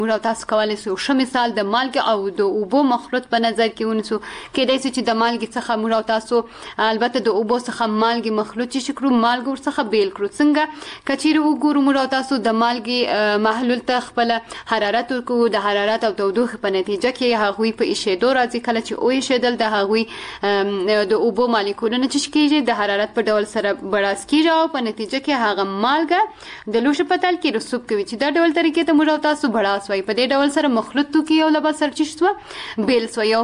موږ تاسو کولای شو ښه مثال د مالګې او د اوبو مخلوط په نظر کې ونیسو. کېدای شي چې د مالګې څخه موږ تاسو البته د اوبو څخه مالګې مخلوط چې کړو مالګه ورڅخه بیل کړو. څنګه کچیر وګورو موږ تاسو د مالګې محلول ته خپل حرارت ورکوو، د حرارت او تودوخې په نتیجه کې هغوی په ایشېدو راځي. کله چې وایشېدل د هغوی د اوبو مالیکولونه چې کېږي د حرارت په ډول سره بړاس کېږي او په نتیجه کې هغه مالګه د لوښي په تل کې رسوب کوي چې دا ډول طریقې ته موږ تاسو بړاس وایي. په دې ډول سره مخلوط توکي یو له بل سره چې شوه بیل سوه. یو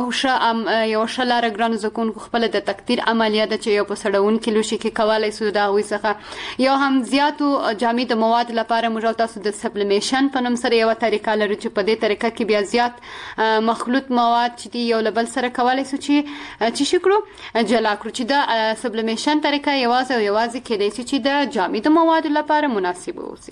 ښه لاره ګرانو زده کوونکو خپله د تقدیر عملیه ده چې یو په سړونکي لوښي کې کولی شو د هغوی څخه یو هم زیاتو جامد مواد لپاره موږ تاسو د سبلیمیشن په نوم سره یوه طریقه لرو چې په دې طریقه کې بیا زیات مخلوط مواد چې دي یو له بل سره کولی شو چې شي کړو جلا کړو. چې د سبلیمیشن طریقه یوازې او یوازې کېدای شي چې د جامد موادو لپاره مناسبه اوسي.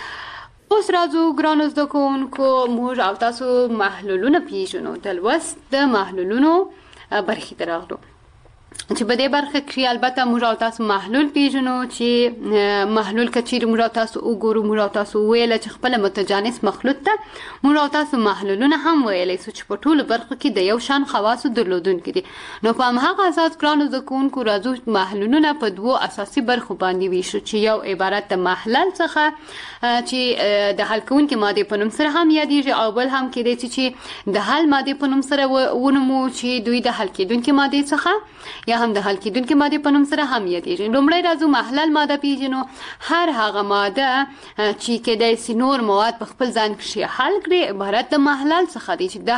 اوس راځو ګرانو زده کوونکو موږ او تاسو محلولونه پیژنو. د لوست د محلولونو برخې ته راغلو چې په دې برخه کې البته موږ او تاسو محلول پیژنو چې محلول کچیر موږ او تاسو وګورو. موږ او تاسو ویل چې خپل متجانس مخلوط ته موږ او تاسو محلولونه هم ویلای شو چې په ټولو برخو کې د یو شان خواصو درلودونکي دي. نو په هماغه اساس ګرانو زده کوونکو راځو محلولونه په دوو اساسي برخو باندې ویشو چې یو عبارت د محلل څخه چې د حل کوونکي مادې په نوم سره هم یادیږي او بل هم کېدای شي چې د حل مادې په نوم سره ونومو چې دوی د حل کېدونکي مادې څخه یا هم د حل کېدونکي مادې په نوم سره هم یادیږي. لومړی راځو محلل ماده پیژنو. هر هغه ماده چې کېدای شي نور مواد په خپل ځان کښې حل کړي عبارت د محلل څخه دی چې دا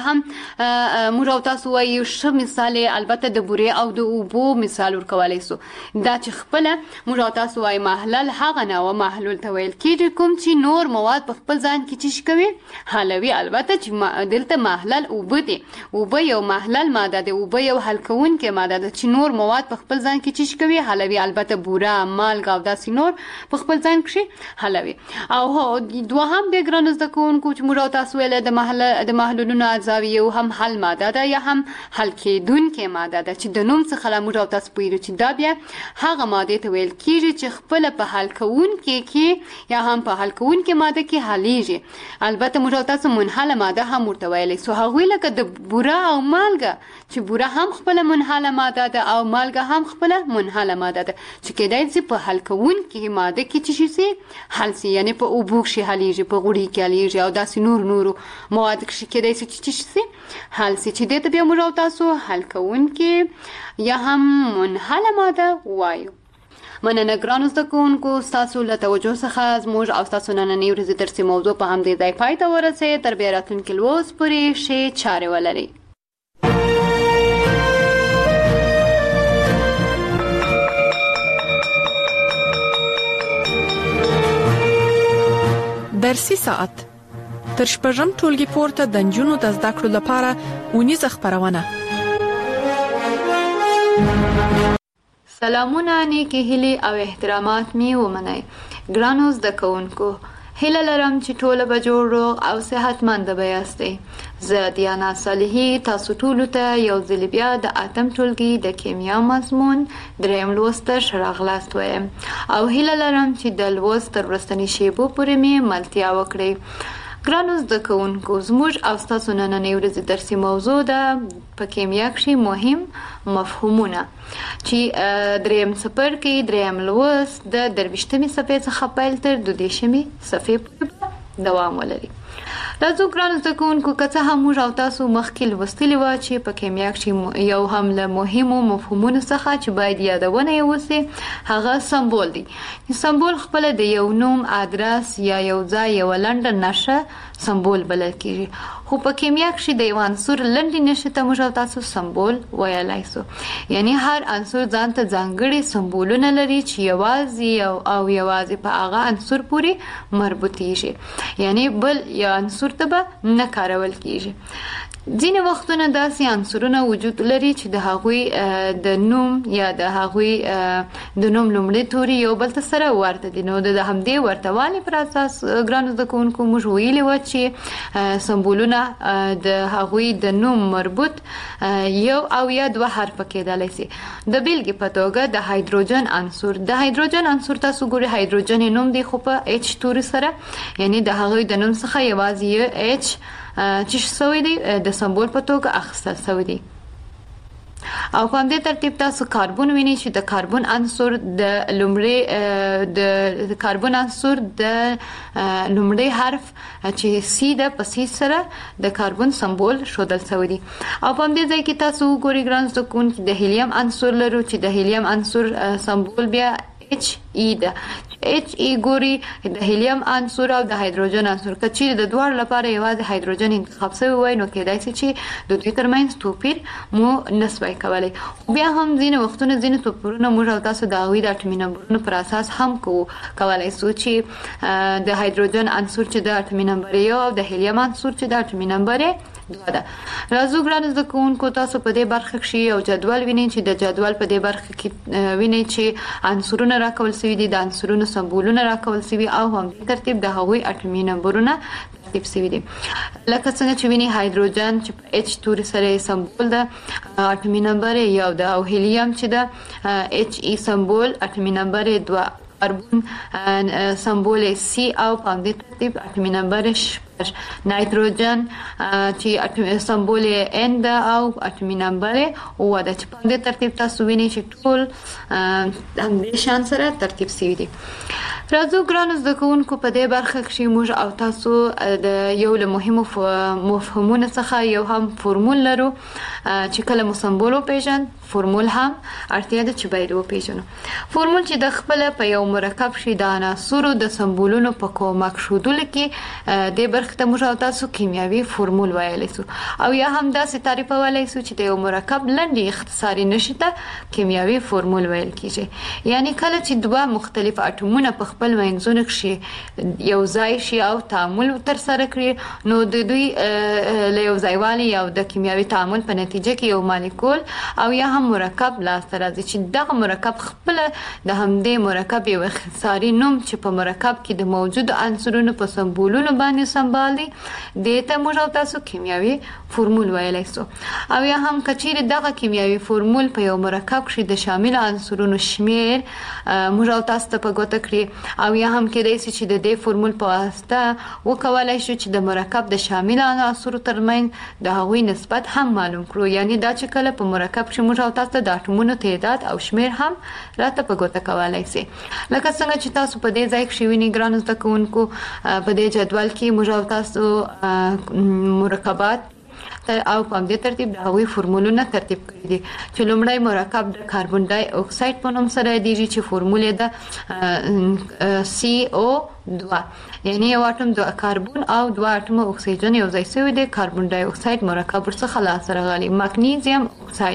هم موږ او تاسو وایو ښه مثال البته د بورې او د اوبو مثال ورکولی شو. دا چې خپله موږ او تاسو وایو محلل هغه نوع محلول ته ویل کېږي کوم چې نور مواد په خپل ځان کې چې کوي حلوي. البته چې دلته محلل اوبه دي. اوبه یو محلل ماده ده. اوبه یو حل کوونکې ماده ده چې نور مواد په خپل ځان کې چې کوي حلوي. البته بوره مالګه او داسې نور په خپل ځان کې حلوي. او دوهم بیا ګرانو زده کوونکو چې موږ تاسو ویل د محلولونو اجزاوي یو هم حل ماده ده یا هم حل کېدونکې ماده ده چې د نوم څخه موږ تاسو پوهیږو چې دا بیا هغه مادې ته ویل کېږي چې خپله په حل کوونکې کې یا هم په حل کوونکې ماده کې حلیږي. البته موږ تاسو منحله ماده هم ورته ویلی سو. هغوی لکه د بوره او مالګه چې بوره هم خپله منحله ماده ده او مالګه هم خپله منحله ماده ده چې کېدای شي په حل کوونکې ماده کې چې شي حل شي یعنې په اوبو کښې حلیږي په غوړي کې حلیږي او داسې نورو مواد کښې کېدای شي چې شي حل شي چې دې ته بیا موږ او تاسو حل کوونکې یا هم منحله ماده وایو. مننه ګرانو زده کوونکو ستاسو له توجه څخه زموږ او ستاسو نننۍ ورځې درسي موضوع په همدې ځای پای ته ورسېد. تر بیا راتلونکي لوست پورې ښې چارې ولرئ. درسي ساعت تر شپږم ټولګي پورته د نجونو د زده کړو لپاره اونیزه خپرونه. سلامونه، نیکې هیلې او احترامات مې ومنئ. ګرانو زده کوونکو هیله لرم چې ټوله به جوړ روغ او صحتمنده به یاستئ. زه دیانا صالحي تاسو ټولو ته یو ځل بیا د اتم ټولګي د کیمیا مضمون دریم لوست ته راغلاست وایم او هیله لرم چې د لوست تر وروستنۍ شیبو پورې مې ملتیا وکړئ. ګرانو زده کوونکو زموږ او ستاسو نننۍ ورځې درسي موضوع ده په کیمیا کښې مهم مفهومونه چې دریم څپرکي دریم لوست د 23مې صفحې څخه پیل تر 22مې صفحې پورې دوام ولري. راځو ګرانو زده کوونکو که څه هم موږ او تاسو مخکې لوستلي وه چې په کیمیا کښې یو هم له مهمو مفهومونو څخه چې باید یادونه یې وسي هغه سمبول دی. سمبول خپله د یو نوم ادرس یا یو ځای یوه لنډه نښه سمبول بلل کېږي. خو په کیمیا کښې د یو عنصر لنډې نښې ته موږ او تاسو سمبول ویلی سو. یعنی هر عنصر ځان ته ځانګړي سمبولونه لري چې یوازې او یوازې په هغه عنصر پورې مربوطېږي یعنی بل یو عنصر ته به نه کارول کېږي. ځینې وختونه داسې عنصرونه وجود لري چې د هغوی د نوم یا د هغوی د نوم لومړي توري یو بل ته سره ورته دي. نو د همدې ورتوالي پر اساس ګرانو زده کوونکو موږ ویلي وه چې سمبولونه د هغوی د نوم مربوط یو او یا دوه حرفه کېدلی سي. د بیلګې په توګه د هایدروجن عنصر تاسو ګورئ هایدروجن نوم دی خو په اچ توري سره یعنی د هغوی د نوم څخه یوازې یو اچ چې سوی دی د سمبول په توګه اخیستل سوی دی. او په همدې ترتیب تاسو کاربن وینئ چې د کاربن عنصر د لومړي د کاربن عنصر د لومړي حرف چې سی د پسې سره د کاربن سمبول ښودل شوی دی. او په همدې ځای کې تاسو وګورئ ګران زده کوونکي د هیلیم عنصر لرو چې د هیلیم عنصر سمبول بیا اچ ای ده. اچ ای ګوري د هیلیم عنصر او د هایدروجن عنصر کچې د دوه لپاره یوازې هایدروجن انتخاب شوی وای نو کېدای شي چې د دوی ترمنځ توپیر مو نسوي کولای. بیا هم ځینې وختونه ځینې توپیرونه موږ او تاسو د هغوی د اټومي نمبرونو پر اساس هم کولای شو چې د هایدروجن عنصر چې د اټومي نمبر یو او د هیلیم عنصر چې د اټومي نمبر دوه ده. راځو ګران زده کوونکو تاسو په دې برخه کې یو جدول وینئ چې د جدول په دې برخه کې وینئ چې عنصرونه راکول شوي دي، د عنصرونو سمبولونه راکول شوي او هم په ترتیب د هغوی اټومي نمبرونه ترتیب شوي دي. لکه څنګه چې وینئ هایدروجن چې اچ توري سره سمبول ده اټومي نمبر یو ده او هیلیم چې ده اچ ای سمبول اټومي نمبر دوه، کاربن سمبول سی او په همدې ترتیب اټومي نمبر نایتروجن چې سمبول ان ده او اټومي نمبر اوه ده چې په همدې ترتیب تاسو وینئ چې ټول همدې شان سره ترتیب شوي دي. راځو ګرانو زده کوونکو په دې برخه کې موږ او تاسو د یو له مهمو مفهومونو څخه یو هم فورمول لرو چې کله مو سمبول وپېژن فورمول هم اړتیا ده چې باید وپېژنو. فورمول چې د خپله په یو مرکب شي د عناصرو د سمبولونو په کومک ښودلو کې دې برخه ته موږ او تاسو کیمیاوي فورمول ویلی شو او یا هم داسې تعریفولی شو چې د یو مرکب لنډې اختصاري نښې ته کیمیاوي فورمول ویل کېږي. یعنی کله چې دوه مختلف اټومونه په خپل منځونو کې یو ځای شي او تعامل ترسره کړي نو د دوی له یو ځایوالي یا د کیمیاوي تعامل په نتیجه کې یو مالیکول او یا هم مرکب لاسته راځي چې دغه مرکب خپله د همدې مرکب یو اختصاري نوم چې په مرکب کې د موجودو عنصرونو په سمبولونو باندې سمبال دی دې ته موږ او تاسو کیمیاوي فورمول ویلی شو. او یا هم که چیرې دغه کیمیاوي فورمول په یو مرکب کې د شامل عنصرونو شمیر موږ او تاسو ته په ګوته کړي او یا هم کېدای شي چې د دې فورمول په واسطه وکولای شو چې د مرکب د شامل عناصرو ترمنځ د هغوی نسبت هم معلوم کړو. یعنی دا چې کله په مرکب کې موږ او تاسو ته د اټومونو تعداد او شمیر هم راته په ګوته کولای شي. لکه څنګه چې تاسو په دې ځای کې وینئ ګرانو زده کوونکو په دې جدول کې موږ او تاسو مرکبات او په همدې ترتیب د هغوی فورمولونه ترتیب کړي دي چې لومړی مرکب د کاربن ډای اکساید په نوم سره یادیږي چې فورمول یې ده CO2 یعنی یو اټوم د کاربن او دوه اټومه اکسیجن یو ځای شوي دي کاربن ډای اکساید مرکب ورڅخه لاسته راغلی. مګنیزیم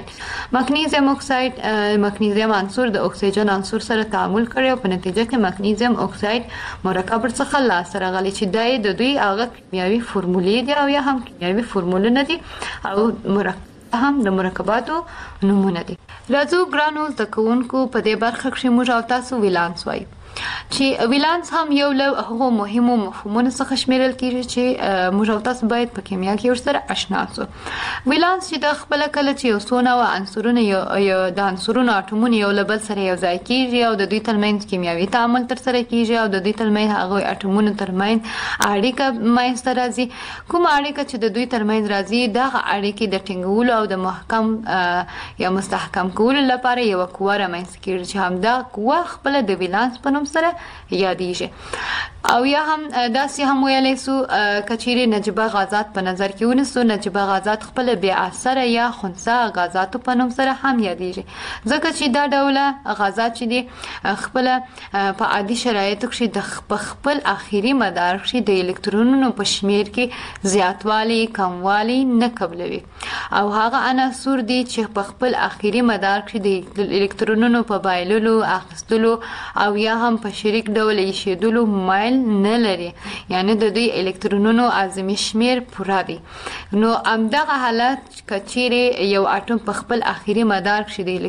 اکساید مګنیزیم عنصر د اکسیجن عنصر سره تعامل کړی او په نتیجه کې مګنیزیم اکساید مرکب ورڅخه لاسته راغلی چې دا د دوی هغه کیمیاوي فورمولې دي او یا هم کیمیاوي فورمولونه دي او مرکب هم د مرکباتو نومونه دي. راځو ګرانو زده کوونکو په دې برخه کې موږ او تاسو ویلانس وایو چې ویلانس هم یو له هغو مهمو مفهومونو څخه شمیرل کیږي چې موږ او تاسو باید په کیمیا کې ورسره آشنا شو. ویلانس چې د خپل کله چې یو څو نوع عنصرونه یو د عنصرونو اټومونه یو له بل سره یو ځای کیږي او د دوی ترمنځ کیمیاوي تعامل ترسره کیږي او د دوی ترمنځ هغه اټومونو ترمنځ اړیکه منځته راځي. کوم اړیکه چې د دوی ترمنځ راځي دغه اړیکې د ټینګولو او د محکم یا مستحکم کولو لپاره یو قوه رامنځته کیږي چې همدا قوه خپل د ویلانس په نوم سره یادیږي. او یا هم داسې هم ویلی سو کچیرې نجیبه غازات په نظر کې ونیسو نجیبه غازات خپل بې اثره یا خنثی غازاتو په نوم سره هم یادیږي ځکه چې دا ډوله غازات چې دي خپل په عادي شرایطو کې د خپل اخري مدار کې د الکترونونو په شمیر کې زیاتوالی کموالی نه قبلوي او هغه عناصر دي چې په خپل اخري مدار کې د الکترونونو په بایللو اخیستلو او یا هم په شریک ډول ایښودلو مایل نه لري یعنی د دوی الکترونونو اعظمي شمیر پوره دی. نو همدغه حالت که چیرې یو اټوم په خپل اخري مدار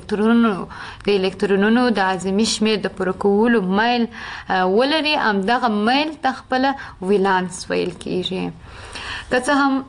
کې د الکترونونو د اعظمي شمیر د پوره کولو مایل ولري همدغه مایل ته خپل ویلانس ویل کیږي. که څه هم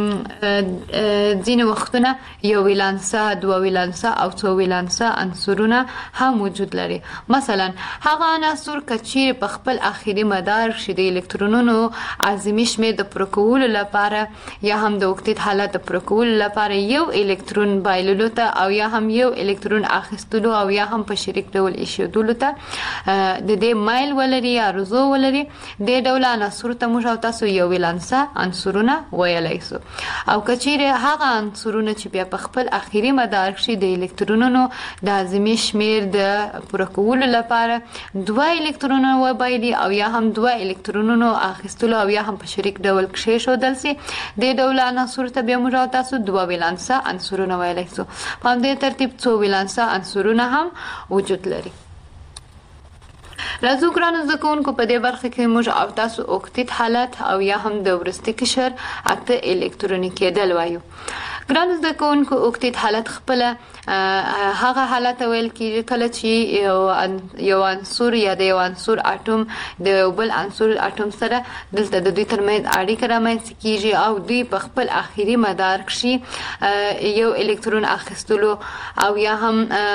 ځینې وختونه یو ویلانسه دوه ویلانسه او څو ویلانسه عنصرونه هم وجود لري. مثلا هغه عناصر که چیرې په خپل اخري مدار شي د الکترونونو اعظمي شمیر د پوره کولو لپاره یا هم د اوکتیت حالت د پوره کولو لپاره یو الکترون بایللو ته او یا هم یو الکترون اخیستلو او یا هم په شریک ډول ایښودلو ته د دې مایل ولري یا رزو ولري د ډول عناصر ته موږ او تاسو یو ولانسه عنصرونه ویلای شو او کچیرې هغه عنصرونه چې بیا په خپل اخیری مدار کې د الکترونونو د اعظمي شمیر د پوره کولو لپاره دوه الکترونونه وبایلي او یا هم دوه الکترونونو اخیستلو او یا هم په شریک ډول کېښودل شي د ډول عناصر ته بیا موږ او تاسو دوه ولانسه عنصرونه ویلای شو په همدې ترتیب څو ولانسه عنصرونه هم وجود لري. راځو ګرانو زده کوونکو په دې برخه کې موږ او تاسو اوکتیت حالت او یا هم د وروستي قشر اته الکتروني کېدل وایو. ګرانو زده کوونکو اوکتیت حالت خپل هغه حالت ویل کېږي کله چې یو عنصر یا د یو عنصر اټوم د بل عنصر اټوم سره دلته د دوی ترمنځ اړیکه رامنځته کیږي او دوی په خپل اخیری مدار کې یو الکترون اخیستلو او یا هم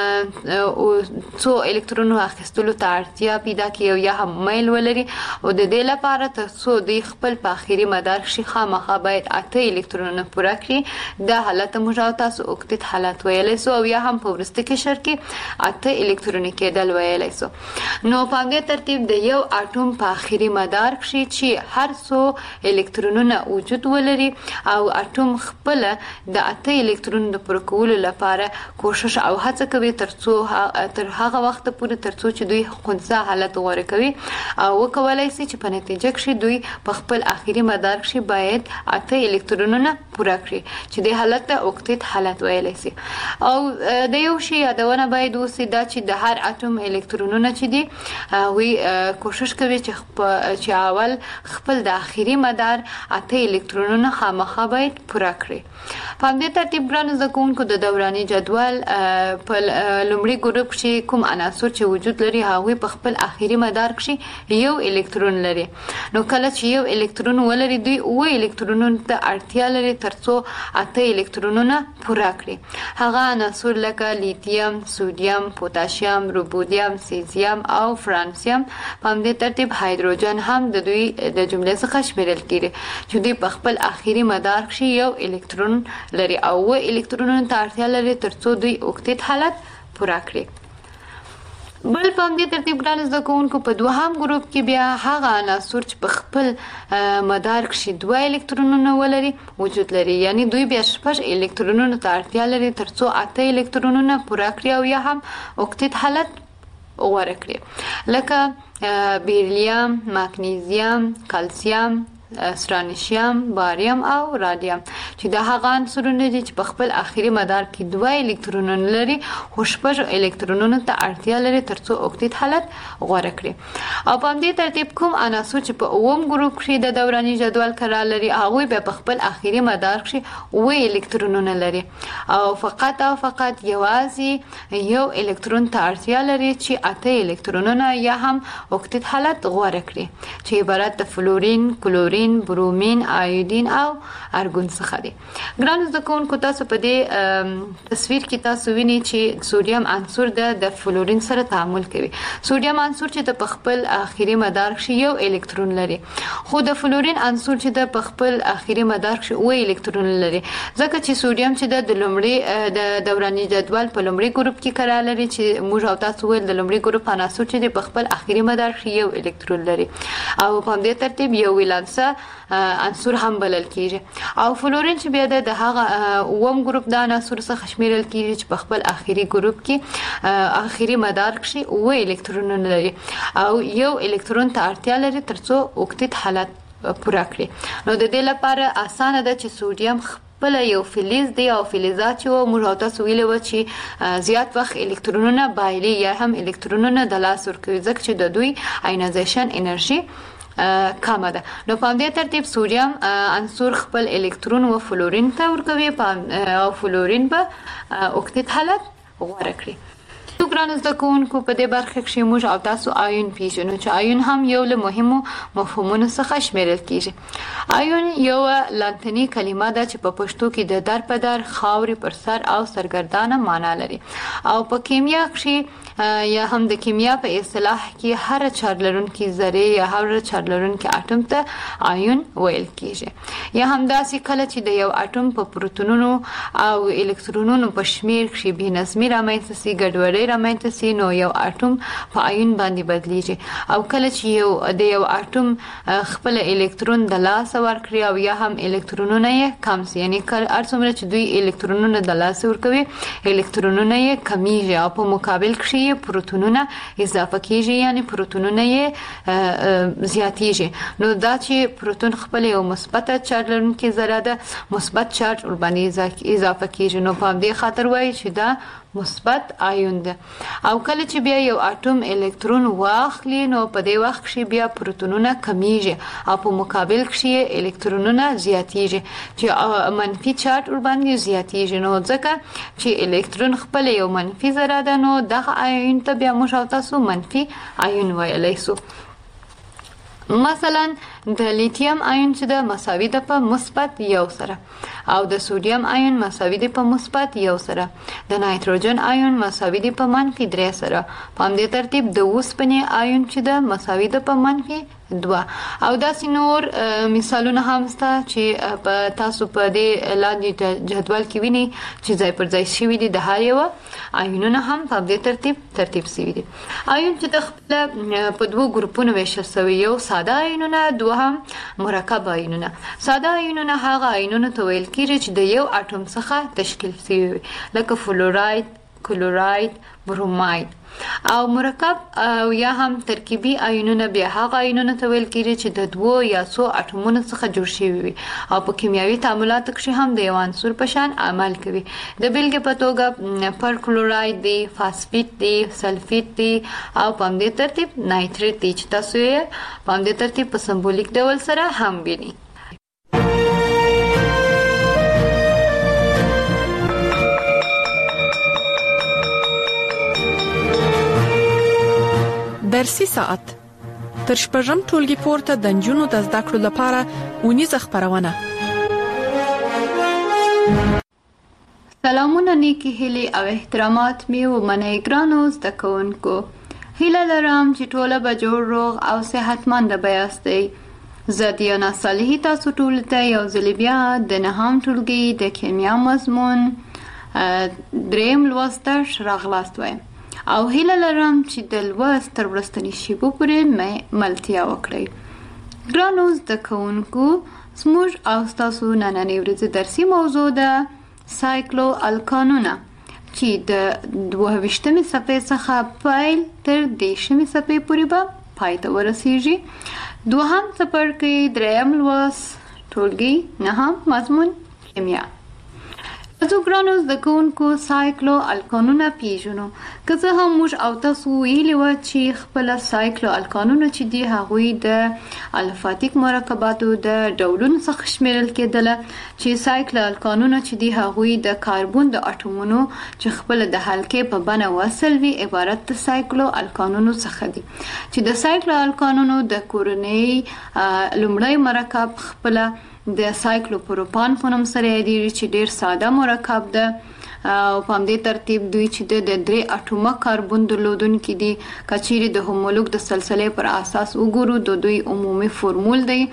څو الکترونو اخیستلو ته اړتیا پیدا کوي او یا هم میل ولري او د دې لپاره ترڅو دوی خپل په اخیری مدار کې خامخا باید اته الکترونونه پوره کړي دا حالت موږ او تاسو اوکتیت حالت ویلای سو او یا هم په وروستي قشر کې اته الکتروني کېدل ویلای سو. نو په دې ترتیب د یو اټوم په اخیری مدار کې چې هر څو الکترونونه وجود ولري او اټوم خپل د اته الکترونو د پوره کولو لپاره کوشش او هڅه کوي ترڅو تر هغه وخت پورې ترڅو چې دوی خنثی حالت غوړه کوي او وکولای شي چې په نتیجه کې دوی په خپل اخیری مدار کې باید اته الکترونونه پوره کړي چې د حالت اوکتیت حالت ویلای شي. او د یو شی یادونه باید وسی دا چې د هر اټوم الکترونونه چې دي وی کوشش کوي چې اول خپل د اخیری مدار اته الکترونونه خامخا باید پوره کړي. په دې ترتیب ګرانو زده کوونکو د دوراني جدول په لومړي ګروپ کې کوم عناصر چې وجود لري هغه په خپل اخیری مدار کې یو الکترون لري. نو کله چې یو الکترون ولري دوی او الکترونونو ته اړتیا لري ترڅو اته الکترونونه پوره کړي. هغه عناصر لکه لیتیم، سودیم، پوتاشیم، روبودیم، سیزیم او فرانسیم په همدې ترتیب هایدروجن هم د دوی د جملې څخه شمیرل کیږي چې دوی په خپل اخیری مدار کې یو الکترون لري او الکترونونو ته اړتیا لري ترڅو دوی اوکتیت حالت پوره کړي. بل په دې ترتیب ګران زده کوونکو په دوهم ګروپ کې بیا هغه عناصر چې په خپل مدار کې دوه الکترونونه ولري وجود لري یعنی دوی بیا شپږ الکترونونو ته اړتیا لري ترڅو اته الکترونونه پوره کړي او یا هم اوکتیت حالت غوره کړي لکه بیریلیم، مګنیزیم، کلسیم، سترانشیم، باریم او رادیم چې دا هغه عنصرونه دي چې په خپل اخیری مدار کې دوه الکترونونه لري خو شپږ الکترونونو ته اړتیا لري ترڅو اوکتیت حالت غوره کړي. او په دې ترتیب کوم عناصر چې په اووم ګروپ کې د دوراني جدول قرار لري هغه به په خپل اخیری مدار کې اوه الکترونونه لري او فقط یوازې یو الکترون ته اړتیا لري چې اته الکترونونه یا هم اوکتیت حالت غوره کړي چې عبارت د فلورین، کلورین، برومین، آیودین او ارګون څخه دي. ګران زده کوونکو تاسو په دې تصویر کې تاسو وینئ چې سودیم عنصر د فلورین سره تعامل کوي. سودیم عنصر چې د خپل اخیری مدار کې یو الکترون لري خو د فلورین عنصر چې د خپل اخیری مدار کې اوه الکترون لري ځکه چې سودیم چې د لومړي د دوراني جدول په لومړي ګروپ کې قرار لري چې موږ او تاسو ول د لومړي ګروپ عناصر چې د خپل اخیری مدار کې یو الکترون لري او په دې ترتیب یو ولانسه عنصر هم بلل کیږي او فلورین چې بیا د هغه اوم ګروپ د عناصر څخه شمیرل کیږي چې په خپل اخیری ګروپ کې اخیری مدار کې اوه الکترونونه لري او یو الکترون ته اړتیا لري ترڅو اوکتیت حالت پوره کړي. نو د دې لپاره اسانه ده چې سودیم بل یو فلز دی او فلزات چې موږ او تاسو ویلو چې زیات وخت الکترونونه بایلي یا هم الکترونونه د لاس ورکوي ځکه چې د دوی آینایزیشن انرژي کمه ده. نو په دې ترتیب سودیم عنصر خپل الکترون و فلورین ته ورکوي او فلورین به اوکتیت حالت غوره کړي. ګرانو زده کوونکو په دې برخه کې موږ او تاسو آیون پیژنو چې آیون هم یو له مهمو مفهومونو څخه شمیرل کیږي. آیون یو لاتینی کلمه ده چې په پښتو کې د در په در، خاورې پر سر او سرګردانه معنا لري او په کیمیا کې یا هم د کیمیا په اصطلاح کې هر چارج لرونکي ذره یا هر چارج لرونکي اټوم ته آیون ویل کیږي. یا هم داسې کله چې د یو اټوم په پروتونونو او الکترونونو په شمیر کې بې نظمي رامنځته سي، ګډوډي رامنځته سي، نو یو اټوم په آیون باندې بدلیږي. او کله چې د یو اټوم خپل الکترون د لاس ورکړي او یا هم الکترونونه یې کم سي، یعنی هر څومره چې دوی الکترونونه د لاس ورکوي الکترونونه یې کمیږي او په مقابل کې پروتونونه اضافه کیږي، یعنی پروتونونه یې زیاتیږي. نو دا چې پروتون خپل یو مثبت چارج لرونکي ذره ده، مثبت چارج ور باندې اضافه کیږي، نو په دې خاطر وایي چې دا مثبت آیون ده. او کله چې بیا یو اټوم الکترون واخلي نو په دې وخت کې بیا پروتونونه کمیږي او په مقابل کې الکترونونه زیاتیږي چې منفي چارج ور باندې زیاتیږي. نو ځکه چې الکترون خپل یو منفي ذره ده نو دغه آیون ته بیا موږ او تاسو منفي آیون ویلی سو. مثلا د لیتیم آیون چې د مساوي ده په مثبت 1 سره، او د سودیم آیون مساوي ده په مثبت 1 سره، د نایتروجن آیون مساوي ده په منفي 3 سره. په همدې ترتیب د اوسپنې آیون چې د مساوي ده په منفي 2. او داسې نور مثالونه هم شته چې په تاسو په دې لاندې جدول کې وینئ چې ځای پر ځای شوي دي د هر یو آیونونه هم په دې ترتیب شوي دي. آیون چې د خپل په 2 ګروپونو ویشل شوی، یو ساده آیونونه، دوهم مرکب آیونونه. ساده آیونونه هغه آیونونه ته ویل کیږي چې د یو اټوم څخه تشکیل شوی وي، لکه فلوراید، کلوراید، بروماید. او مرکب او یا هم ترکیبي آیونونه بیا هغه آیونونه ته ویل کیږي چې د 2 یا 3 اټومونو څخه جوړ شوي وي او په کیمیاوي تعاملاتو کې هم د یو عنصر په شان عمل کوي. د بیلګې په توګه پرکلوراید دی، فاسفیت دی، سلفیت دی او په همدې ترتیب نایتریت دی چې تاسو یې په همدې ترتیب په سمبولیک ډول سره هم وینئ. درسي ساعت تر شپږم ټولګي پورته د نجونو د زده کړو لپاره ونیزه خبرونه. سلامونه، نیکی هیلې او احترامات می ومنئ ګرانو زده کوونکو. هیله لرم چې ټوله به جوړ، روغ او صحتمند به یاستئ. زه دیانا صالحي تاسو ټولو ته یو ځل بیا د 9م ټولګي د کیمیا مضمون 3م لوست ته راغلاست وایم او هیله لرم چې د لوست تر وروستني شیبو پورې ملتیا وکړئ. ګرانو زده کوونکو، زموږ او ستاسو نننۍ ورځې درسي موضوع ده سایکلو الکانونه چې د 22مې صفحې څخه پیل تر 10مې صفحې پورې به پای ته ورسیږي. 2م څپرکی 3م لوست ټولګي 9م مضمون کیمیا. زه ګرانو زده کوونکو سایکلو الکانونه پیژنو. که څه هم موږ او تاسو ویلي وه چې خپل سایکلو الکانونه چې دي هغوی د الفاتیک مرکباتو د ډولونو څخه شمیرل کېدله، چې سایکلو الکانونه چې دي هغوی د کاربون د اټومونو چې خپل د حلقې په بڼه وصل وي عبارت د سایکلو الکانونو څخه دي. چې د سایکلو الکانونو د کورنۍ لومړی مرکب خپل د سایکلوپروپان په نوم سره یادیږي چې ډیر ساده مرکب ده او په همدې ترتیب دوی چې د 3 اټومه کاربون درلودونکي دي. که چیرې د هومولوګ د سلسلې پر اساس وګورو د دوی عمومي فورمول دی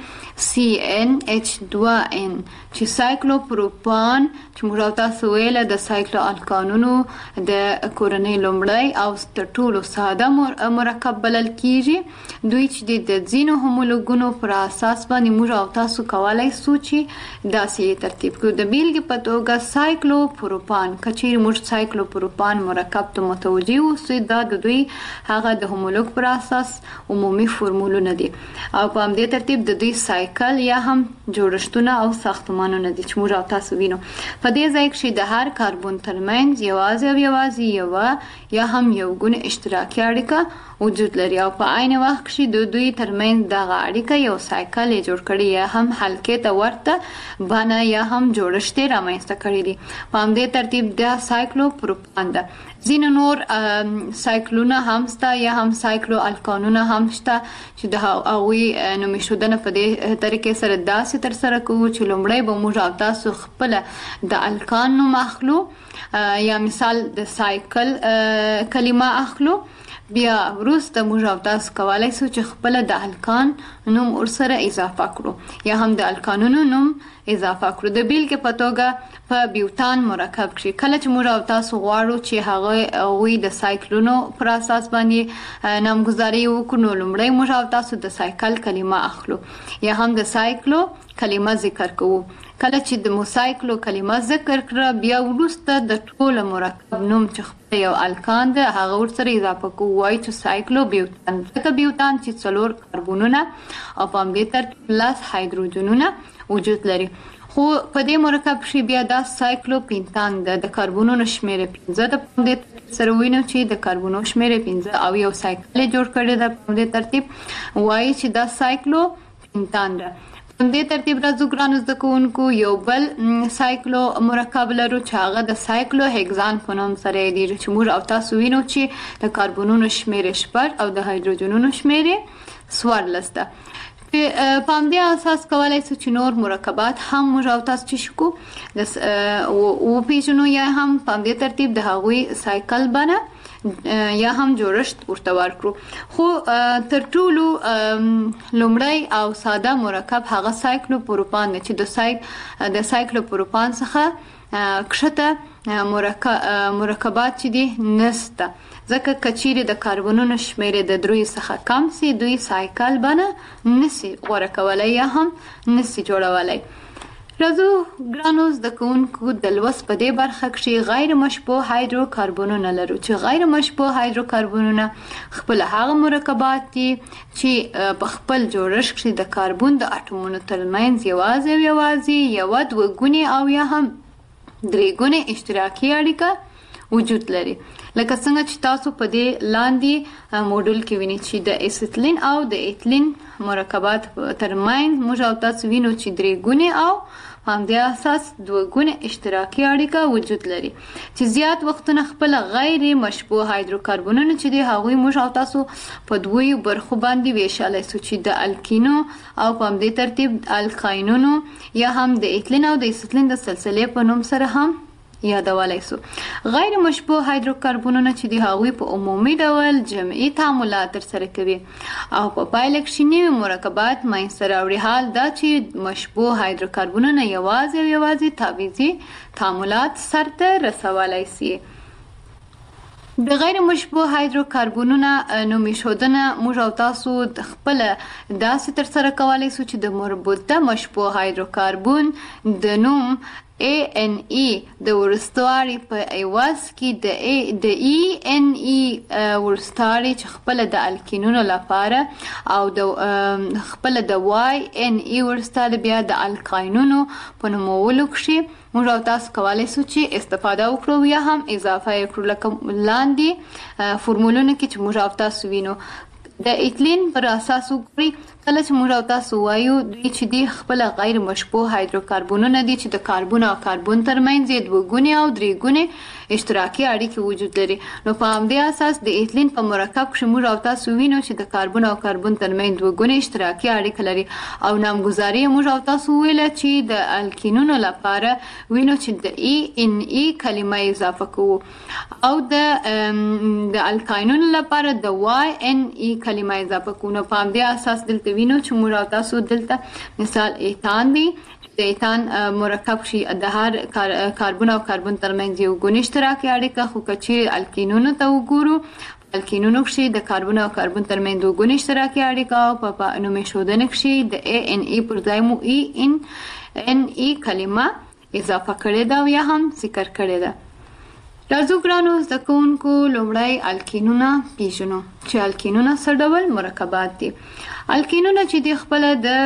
CnH2n چې سایکلوپروپان چې موږ تاسو ویل د سایکلو الکانونو د کورنۍ لومړی او تر ټولو ساده مرکب بلل کیږي. دوی چې د ځینو هومولوګونو پر اساس باندې موږ او تاسو کولای شو چې داسې ترتیب کړو. د بیلګې په توګه سایکلوپروپان کچیر موږ سایکلوپروپان مرکب ته متوجي اوسو، دا د دوی هغه د هومولوګ پر اساس عمومي فورمولونه دي او په همدې ترتیب د دوی سایکل یا هم جوړښتونه او ساختمانونه دي چې موږ او تاسو وینو. په دې ځای کې د هر کاربون ترمنځ یوازې یا هم یو ګونه اشتراکي اړیکه وجود لري او په عین وخت کې د دوی ترمنځ دغه اړیکه یو سایکل جوړ کړي یا هم حلقې ته ورته بڼه یا هم جوړښت رامنځته کړي دي. په همدې ترتیب د سایکلوپروپان ده. ځینې نور سایکلونه هم شته یا هم سایکلو الکانونه هم شته چې د هغوی نومیښودنه په دې طریقې سره داسې ترسره کوو چې لومړی به موږ او تاسو خپله د الکان نوم اخلو یا مثال د سایکل کلمه اخلو، بیا وروسته موږ او تاسو کولی شو چې خپله د الکان نوم ورسره اضافه کړو یا هم د الکانونو نوم اضافه کړو. د بیلګې په توګه په بیوتان مرکب کښې کله چې موږ او تاسو غواړو چې هغوی د سایکلونو پر اساس باندې نامګذاري وکړو، نو لومړی موږ او تاسو د سایکل کلمه اخلو یا هم د سایکلو کلمه ذکر کوو. کله چې د موسایکلو کلمه ذکر کړه بیا وروسته د ټوله مرکب نوم چې خپل یو الکان ده هغه ورسره اضافه کوو، وایي چې سایکلو بیوتان. ځکه بیوتان چې 4 کاربونونه او په همدې ترتیب 10 هایدروجنونه وجود لري، خو په دې مرکب کښې بیا دا سایکلو پینتان ده. د کاربونونو شمېره 15 ده، په همدې سره وینو چې د کاربونو شمېره 15 او یو سایکل یې جوړ کړی ده، په همدې ترتیب وایي چې دا سایکلو پینتان ده. په دې ترتیب راځو ګرانو زده کوونکو یو بل سایکلو مرکب لرو چې هغه د سایکلو هیګزان په نوم سره یادیږي، چې موږ او تاسو وینو چې د کاربونونو شمېره 6 او د هایدروجنونو شمېره 14 ده. په همدې اساس کولی شو چې نور مرکبات هم موږ او تاسو چې شکو وپېژنو یا هم په همدې ترتیب د هغوی سایکل بڼه یا هم جوړښت ورته ورکړو. خو تر ټولو لومړی او ساده مرکب هغه سایکلو پروپان دی چې د سایکلو پروپان څخه کښته مرکبات چې دي نسته، ځکه کچیرې د کاربونونو شمېرې د 3 څخه کم سي دوی سایکل بڼه نسي غوره کولی یا هم نسي جوړولی. راځو ګرانو زده کوونکو د لوست په دې برخه کښې غیر مشبوه هایدروکاربونونه لرو، چې غیر مشبوه هایدروکاربونونه خپل هغه مرکبات دي چې په خپل جوړښت کښې د کاربون د اټومونو ترمنځ یوازې یوه 2 ګونې او یا هم 3 ګونې اشتراکي اړیکه وجود لري، لکه څنګه چې تاسو په دې لاندې موډول کې وینئ چې د اسیتلین او د ایتلین مرکبات ترمنځ موږ او تاسو وینو چې 3 ګونې او په همدې اساس 2 ګونې اشتراکي اړیکه وجود لري، چې زیات وختونه خپل غیر مشبوه هایدروکاربونونه چې دي هغوی موږ او تاسو په 2 برخو باندې ویشلی شو، چې د الکینو او په همدې ترتیب الکاینونو یا هم د ایتلین او د اسیتلین د سلسلې په نوم سره هم یادولی شو. غیر مشبوه هایدروکاربونونه چې دي هغوی په عمومي ډول جمعي تعاملات ترسره کوي او په پایله کښې نوي مرکبات منځته راوړي. حال دا چې مشبوه هایدروکاربونونه یوازې تعویضي تعاملات سرته رسولی شي. د غیر مشبوه هایدروکاربونونه نومیښودنه موږ او تاسو خپله داسې ترسره کولی شو چې د مربوطه مشبوه هایدروکاربون د نوم ANE د وروستواري په عوض کې د ENE وروستواري چې خپله د الکینونو لپاره او د خپله د YNE وروستواري بیا د الکاینونو په نومولو کښې موږ او تاسو کولی شو چې استفاده وکړو یا هم اضافه یې کړو، لکه لاندې فورمولونه کې چې موږ او تاسو وینو. د ایتلین پر اساس وګورئ، کله چې موږ او تاسو وایو دوی چې دي خپله غیر مشبوه هایدروکاربونونه دي چې د کاربون او کاربون ترمنځ یې 2 ګونې او 3 ګونې اشتراکي اړیکې وجود لري، نو په همدې اساس د ایتلین په مرکب کښې موږ او تاسو وینو چې د کاربون او کاربون ترمنځ 2 ګونې اشتراکي اړیکه لري، او نامګذاري موږ او تاسو ویله چې د الکینونو لپاره وینو چې د ENE کلمه اضافه کوو او د الکاینونو لپاره د YNE کلمه اضافه کوو. نو په همدې اساس دلته وینو چې موږ او تاسو دلته مثال ایتان دی، د ایتان مرکب کښې د هر کاربون او کاربون ترمنځ 1 ګونې اشتراکي اړیکه، خو که چیرې الکینونو ته وګورو الکینونو کښې د کاربون او کاربون ترمنځ 2 ګونې اشتراکي اړیکه او په نومیښودنه کښې د ANE پر ځای مو ENE کلمه اضافه کړې ده او یا هم ذکر کړې ده. راځو ګرانو زده کوونکو لومړی الکینونه پېژنو چې الکینونه څه ډول مرکبات دي. الکینونه چې دي خپله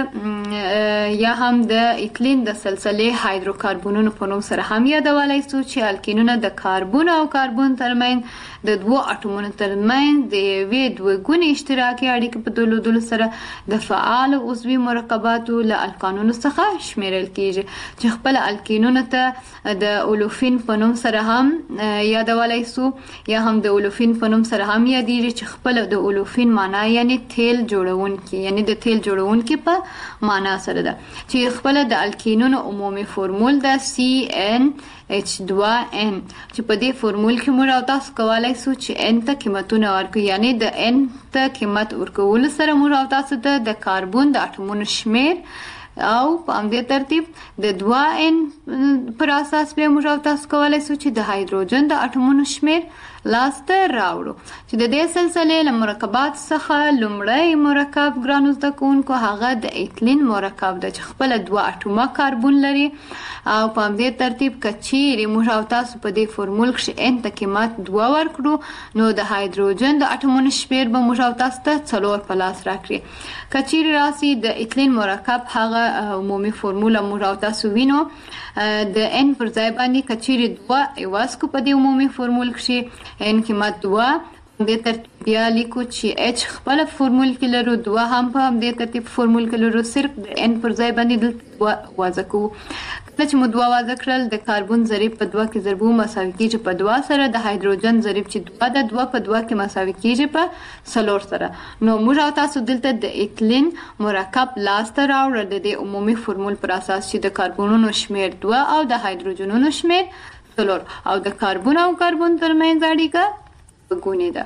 د یا هم د ایتلین د سلسلې هایدروکاربونونو په نوم سره هم یادولی شو، چې الکینونه د کاربون او کاربون ترمنځ د 2 اټومونو ترمنځ د یوې 2 ګونې اشتراکي اړیکې په درلودلو سره د فعال عضوي مرکباتو له الکانونو څخه شمیرل کیږي، چې خپله الکینونو ته د اولوفین په نوم سره هم یادولای سو یا هم د اولوفین په نوم سره هم یادېږي چې خپل د اولوفین معنا یعنی تیل جوړونکی یعنی د تیل جوړونکی په معنا سره ده چې خپل د الکینونو عمومي فورمول د CnH2n چې په دې فورمول کې موږ تاسو کولای سو چې n ته قیمتونه ورکړو یعنی د n ته قیمت ورکول سره موږ تاسو د کاربن د اټومونو شمیر او په همدې ترتیب د 2n پر اساس به موږ تاسو کولای سو چې د هایدروجن د اټومونو شمیر لاسته راوړو چې د دې سلسله له مرکبات څخه لومړی مرکب ګرانو زده کوونکو هغه د ایتلین مرکب د خپل 2 اټومه کاربن لري او په همدې ترتیب کچيري موږ تاسو په دې فورمول کې n ته قیمت 2 ورکړو نو د هایدروجن د اټومونو شمیر به موږ تاسو ته 4 په لاس راکړي کچيري راسي د ایتلین مرکب هغه عمومي فورموله موږ تاسو وینو د n پر ځای باندې کچيري 2 ایواسکو په دې عمومي فورمول کې n قیمت 2 د ترتیب بیا لیکو چې h خپل فورمول کې لرو 2 هم په دې ترتیب فورمول کې لرو صرف د n پر ځای باندې دلته وضع کوو کله چې مو 2 وضع کړل د کاربن ضریب په 2 کې ضربو مساوي کیږي په 2 سره د هایدروجن ضریب چې 2 د 2 په 2 کې مساوي کیږي په 4 سره نو موږ تاسو دلته د ایتلین مرکب لاسته راوړل د دې عمومي فورمول پر اساس چې د کاربنونو شمیر 2 او د هایدروجنونو شمیر 4 او د کاربن او کاربن ترمنځ اړیکه بګونې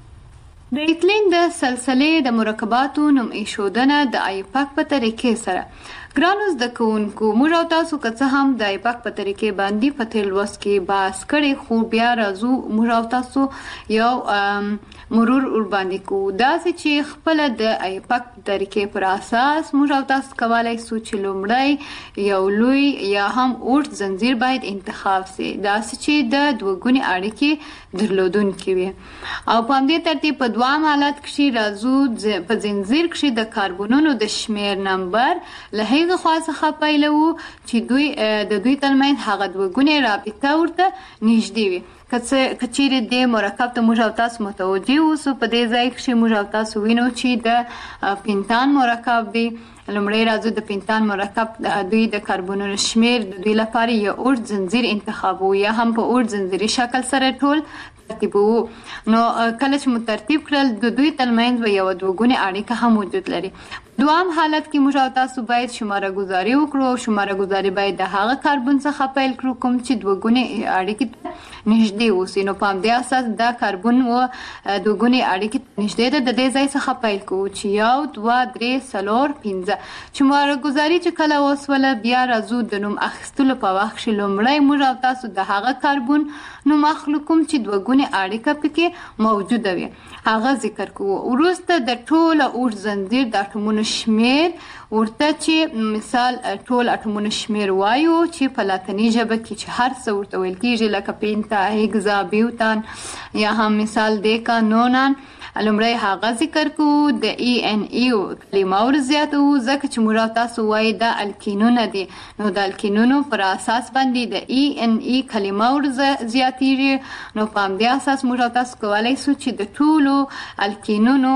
ده د ایتلین د سلسله د مرکباتو نوم ایښودنه د آیپاک په طریقې سره ګرانو زده کوونکو موږ تاسو که څه هم د آیپاک په طریقې باندې په تیر لوست کې بحث کړی خو بیا راځو موږ تاسو یو مرور ور باندې کو داسې چې خپل د آیپاک طریقې پر اساس موږ تاسو کولای سو چې لومړی یو لوی یا هم اوږد زنجیر باید انتخاب سي داسې چې د دوګونی اړیکې درلودونکي وي او په همدې ترتیب په دوام حالت کې راځو په زنجیر کې د کاربنونو د شمیر نمبر له هغه خوا څخه پیلو چې د دوی ترمنځ هغه دوګونی رابطه ورته نږدې وي کچيري د مرکب ته موږ تاسو متوجي اوسو په دې ځای کې موږ تاسو وینو چې د پینتان مرکب دی لومړی راځو د پینتان مرکب د دوی د کاربنونو شمیر د دوی لپاره یو اوږد زنجیر انتخابو یا هم په اوږد زنجیري شکل سره ټول ترتیبو نو کله چې مو ترتیب کړل د دوی ترمنځ به یو دوګونی اړیکه هم وجود لري دوام حالت کې موږ تاسو باید شماره گذاری وکړو شماره گذاری باید د هغه کاربن څخه پیل کړو کوم چې دوګونی اړیکه نږدې اوسي نو په دې اساس د کاربن او دوګونی اړیکه نږدې ده د دې ځای څخه پیل کوو چې یو 2 3 4 5 شماره گذاری چې کله وسوله بیا راځو د نوم اخیستلو په وخت کې لومړی موږ تاسو د هغه کاربن نوم اخلو کوم چې دوګونی اړیکه پکې موجوده وي هغه ذکر کوو وروسته د ټول اوږد زنجیر د اټومونو شمیر ورته چې مثال ټول اټومونو شمیر وایو چې په لاتیني ژبه کې چې هر څه ورته ویل کیږي لکه پینتا هیګزا بیوتان یا هم مثال دیکا نونان لومړی هغه ذکر کوو د ENE کلمه ور زیاتو ځکه چې موږ تاسو وایي د الکینونه دي نو د الکینونو پر اساس باندې د ENE کلمه ور زیاتیږي نو په همدې اساس موږ تاسو کولای سو چې د ټولو الکینونو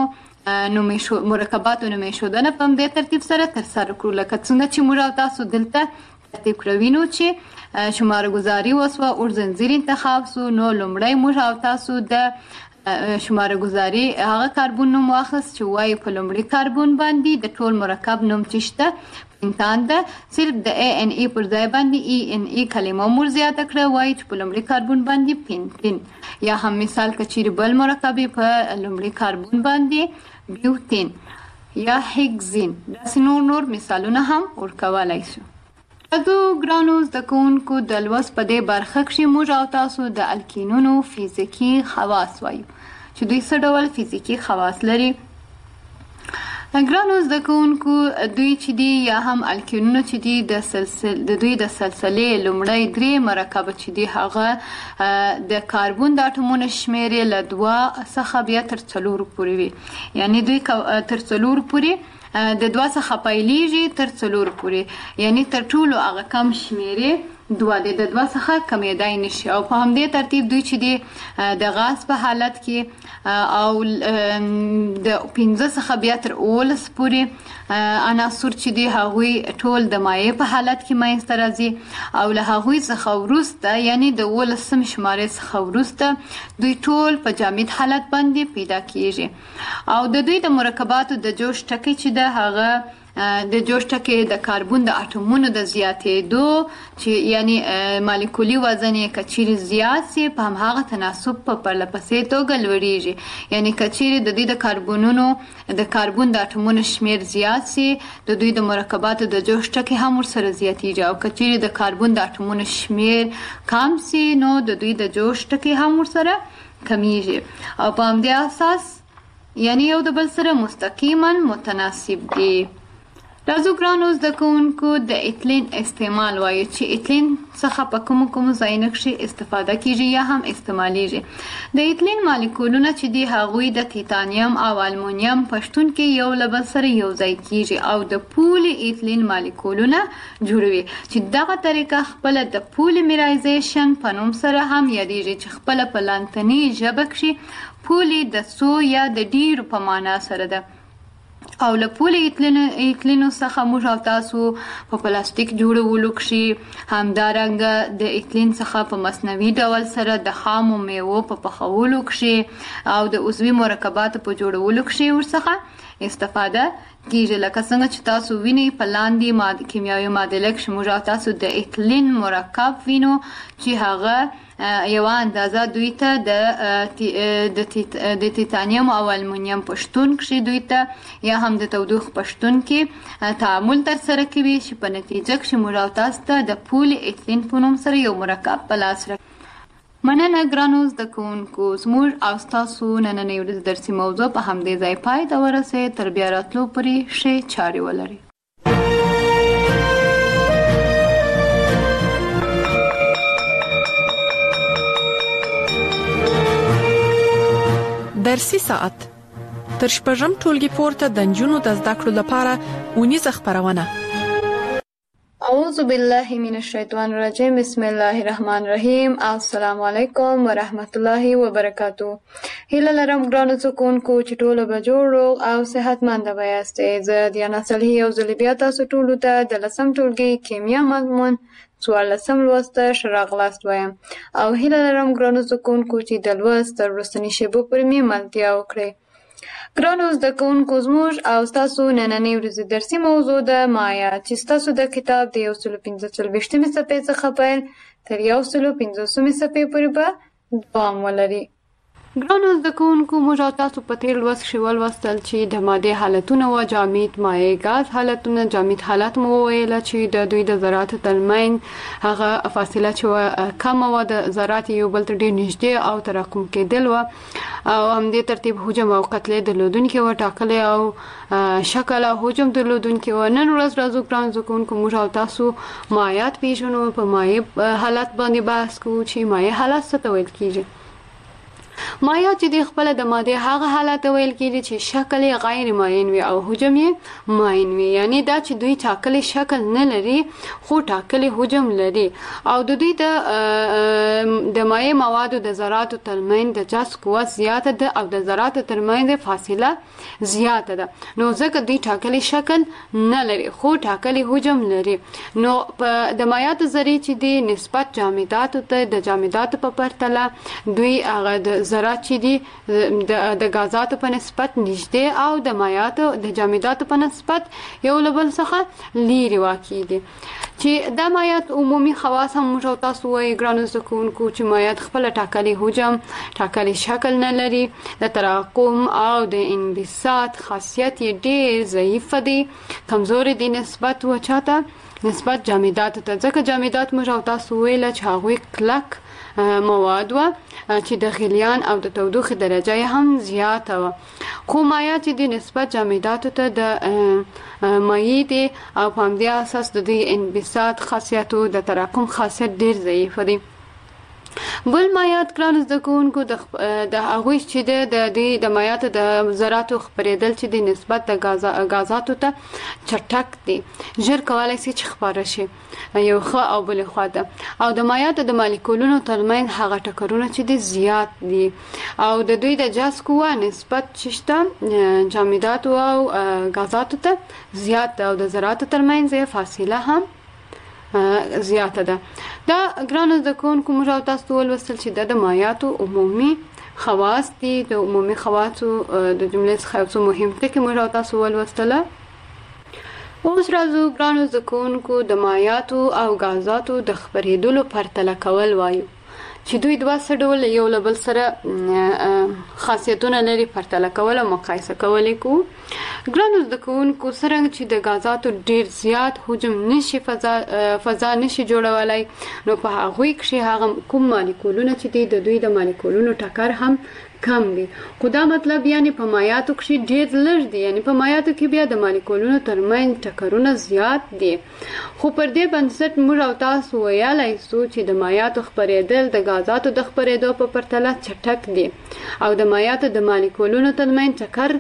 مرکباتو نوم ایښودنه په همدې ترتیب سره ترسره کړو لکه څنګه چې موږ تاسو دلته ترتیب کړو چې شماره گذاری وسوه اوږد زنجیر انتخاب سو نو لومړی موږ تاسو د شماره گذاری هغه کاربن نوم واخیست چې وایي په لومړي کاربن باندې د ټول مرکب نوم چې شته پینتان ده صرف د ANE پر ځای باندې ENE کلمه مور زیاته کړه وایي چې په لومړي کاربن باندې پینتین یا هم مثال کچيري بل مرکب په لومړي کاربن باندې بیوتین یا هیګزین داسې نور مثالونه هم ورکولای شو دو ګرانو زده کوونکو د لوست په دې برخه کې موږ تاسو د الکینونو فزیکی خواص وایو چې دوی څه ډول فزیکی خواص لري ګرانو زده کوونکو دوی چې دي یا هم الکینونو چې دي د دوی د سلسله لومړی 3 مرکب چې دي هغه د کاربن د اټومونو شمیر له 2 څخه بیا تر 4 پورې وي یعنی دوی تر 4 پورې د 2 څخه پیلېږي تر 4 پورې یعنی تر ټولو هغه کم شمیرې دوه څخه کمیدای نشي او په همدې ترتیب دوی چې دی د غاز په حالت کې او د 15 څخه بیا تر 19 پورې عناصر چې دی هغوی ټول د مایع په حالت کې منځته راځي او له هغوی څخه وروسته یعنی د 19 شمارې څخه وروسته دوی ټول په جامد حالت باندې پیدا کیږي او د دوی د مرکباتو د جوش ټکی چې ده هغه د جوش ټکی د کاربن د اټومونو د زیاتېدو چې یعنی مالیکولي وزن یې کچيري زیات سي په هماغه تناسب په پرلپسې توګه لوړیږي یعنی کچيري د دې د کاربونونو د کاربن د اټومونو شمیر زیات سي د دوی د مرکباتو د جوش ټکی هم ورسره زیاتېږي او کچيري د کاربن د اټومونو شمیر کم سي نو د دوی د جوش ټکی هم ورسره کمیږي او په همدې اساس یعنی یو د بل سره مستقیما متناسب دي. راځو ګرانو زده کوونکو د ایتلین استعمال وایو چې ایتلین څخه په کوم ځایونو کې استفاده کیږي یا هم استعمالیږي. د ایتلین مالیکولونه چې دی هغوی د تیتانیم او المونیم پښتون کې یو له بل سره یو ځای کیږي او د پولی ایتلین مالیکولونه جوړوي چې دغه طریقه خپل د پولیمرایزیشن په نوم سره هم یادېږي چې خپل په لاتینی ژبه کې پولی د څو یا د ډیرو په معنا سره ده او له پولی ایتلینو څخه موږ او تاسو په پلاستیک جوړولو کې همدارنګه د ایتلین څخه په مصنوعي ډول سره د خامو میوو په پخولو کې او د عضوي مرکباتو په جوړولو کې ورڅخه استفاده کیږي لکه څنګه چې تاسو وینئ په لاندې کیمیاوي معادله کې موږ او تاسو د ایتلین مرکب وینو چې هغه یو اندازه دوی ته د تیتانیم او المونیم پښتون کې دوی ته یا هم د تودوخ پښتون کې تعامل تر سره کوي چې په نتیجه کې موږ او تاسو ته د پولی ایتلین په نوم سره یو مرکب په لاس راځي. مننه ګرانو زده کوونکو زموږ او ستاسو نننۍ ورځ درسي موضوع په همدې ځای پای ته ورسېد. تر بیا راتلو پورې ښې چارې ولرئ. درسي ساعت تر شپږم ټولګي پورته د نجونو د زده کړو لپاره ونیزه خبرونه. اعوذ بالله من الشیطان الرجیم بسم الله الرحمن الرحیم. السلام علیکم ورحمت الله وبرکاتو. هیله لرم ګرانو څوکونکو چې ټول به جوړ او صحتمند وایاستئ. زه دیانا صالحي یو ځل بیا تاسو ټولو ته د لسم ټولګي کیمیا مضمون 14 لوست راغلاست وایم او هیله لرم ګرانو څوکونکو چې د لوست تر وروستنۍ شیبو پورې مې ملتیا وکړئ. ګرانو زده کوونکو زموږ او ستاسو نننۍ ورځې درسي موضوع ده مایا چې ستاسو د کتاب د 145 صفحې څخه پیل تر 150 صفحې پورې به دوام ولري. ګرانو زده کوونکو موږ او تاسو په تیر لوست کې ولوستل چې د ماده حالتونه او جامد مایع غاز حالتونه جامد حالت مو ویل چې د دوی د ذراتو ترمنځ هغه فاصله چې کم و د ذرات یو بل ته ډیر نږدې او تراکم کېدل و او هم دې ترتیب حجم او کتله د لودونکو و ټاکلې او شکل او حجم د لودونکو و. نن ورځ راځو ګرانو زده کوونکو موږ او تاسو مایعات پیژنو. په مایع حالت باندې بحث کوو چې مایع حالت څه ته ویل کیږي. مایع چې د خپل د ماده هغه حالت ویل کیږي چې شکل غیر معین وي او حجم یې معین وي یعنی دا چې دوی ټاکلي شکل نه لري خو ټاکلي حجم لري او د دوی د مایع موادو د ذراتو ترمنځ د جذب قوت زیاته ده او د ذراتو ترمنځ فاصله زیاته ده نو ځکه دوی ټاکلي شکل نه لري خو ټاکلي حجم لري. نو د مایعاتو ذرې چې دي نسبت جامداتو ته د جامداتو په پرتله دوی هغه د ذرات چې دي د غازاتو په نسبت نږدې او د مایعاتو د جامداتو په نسبت یو له بل څخه لرې واقع دي. چې د مایعات عمومي خواص هم موږ تاسو وایي ګرانو زده کوونکو چې مایعات خپل ټاکلي حجم ټاکلي شکل نه لري. د تراکم او د انبساط خاصیت یې ډېر ضعیف دي کمزوري دي نسبت وچاته نسبت جامداتو ته ځکه جامدات موږ تاسو ویل چې هغوی کلک مواد و چې د غلیان او د تودوخې درجه هم زیاته و خو مایع چې د نسبت جامداتو ته د مایع دي او په همدې اساس د انبساط خاصیت او د تراکم خاصیت ډیر ضعیف دي. بل مایعات ګرانو زده کوونکو د هغوی چې د مایعاتو د ذراتو خپرېدل چې د نسبت د غازاتو ته چټک دي، ژر کولی شي چې خپاره شي یو ښه او بلې خوا ده. او د مایعاتو د مالیکولونو ترمنځ هغه ټکرونه چې دي زیات دي او د دوی د جذب قوه نسبت چې شته جامداتو او غازاتو ته زیات ده او د ذراتو ترمنځ فاصله هم زیاته ده. دا ګرانو زده کوونکو موږ او تاسو ولوستل چې د مایعاتو عمومي خواص دي. د عمومي خواصو د جملې څخه یو څه مهم ټکي موږ او تاسو ولوستله. اوس راځو ګرانو زده کوونکو د مایعاتو او غازاتو د خپرېدلو پرتله کول وایو چې دوی دوه څه ډول یو له بل سره خاصیتونه لري، پرتله کول او مقایسه کول یې کوو. ګرانو زده کوونکو څرنګه چې د غازاتو ډیر زیات حجم نشي فضا نشي جوړولی، نو په هغوی کښې هغه کوم مالیکولونه چې دي د دوی د مالیکولونو ټکر هم کم دي. خو دا مطلب یعنی په مایعاتو کښې ډیر لږ دي، یعنی په مایعاتو کې بیا د مالیکولونو ترمنځ ټکرونه زیات دي. خو پر دې بنسټ موږ او تاسو ویلی سو چې د مایعاتو خپرېدل د غازاتو د خپرېدو په پرتله چټک دي او د مایعاتو د مالیکولونو ترمنځ ټکر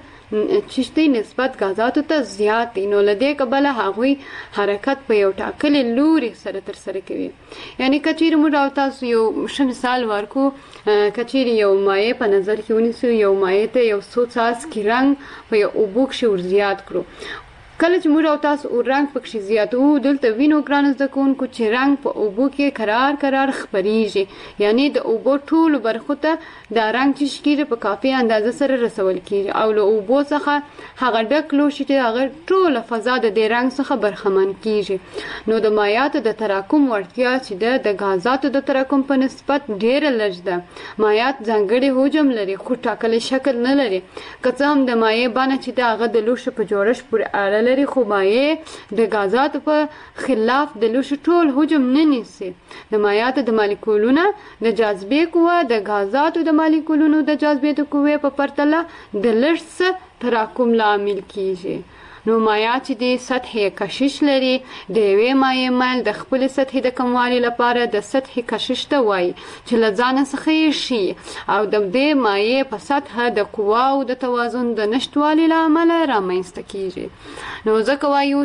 چې دی نسبت غازاتو ته زیات دي. نو له دې کبله هغوی حرکت په یو ټاکلي لوري سره ترسره کوي. یعنی که چیرې موږ او تاسو یو ښه مثال ورکو، که چیرې یو مایع په نظر کې ونیسو، یو مایع ته یو څو څاڅکي رنګ په یو اوبو کښې ور زیات کړو، کله چې موږ او تاسو رنګ پکښې زیاتو دلته وینو ګرانو زده کوونکو چې رنګ په اوبو کې کرار کرار خپریږي، یعنی د اوبو ټولو برخو ته دا رنګ چې کېږي په کافي اندازه سره رسول کېږي او له اوبو څخه هغه ډک لوښي چې هغه ټوله فضا د دې رنګ څخه برخمن کېږي. نو د مایعاتو د تراکم وړتیا چې د غازاتو د تراکم په نسبت ډېره لږ ده. مایعات ځانګړی حجم لري خو ټاکلی شکل نه لري، که څه هم د مایع بڼه چې د هغه د لوښو په جوړښت پورې اړه لري، خو مایع د غازاتو په خلاف د لوښو ټول حجم نه نیسي. د مایعاتو د مالیکولونو د جاذبې قوه د غازاتو د مالیکولونو د جاذبې د قوې په پرتله د لږ څه تراکم لامل کیږي. نو مایعات چې د سطحې کشش لري، د یوې مایع میل د خپل سطحې د کموالي لپاره د سطحې کشش ته وایي چې له ځانه څخه یې شي او د دې مایع په سطحه د قواو د توازن د نشتوالي له امله رامنځته کیږي. نو ځکه وایو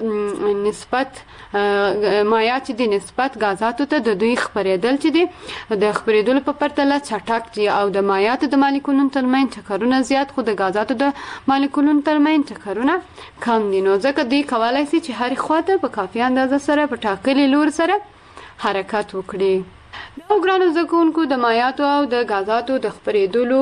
چې نسبت مایعات چې د نسبت غازاتو ته د دوی خپرېدل چې دي د خپرېدلو په پرتله چټک دي او د مایعاتو د مالیکولونو ترمنځ ټکرونه زیات، خو د غازاتو د مالیکولونو ترمنځ ټکرونه کم دي. نو ځکه دوی کولی شي چې هرې خواته په کافي اندازه سره په ټاکلي لور سره حرکت وکړي. نو ګرانو زده کوونکو د مایعاتو او د غازاتو د خپرېدلو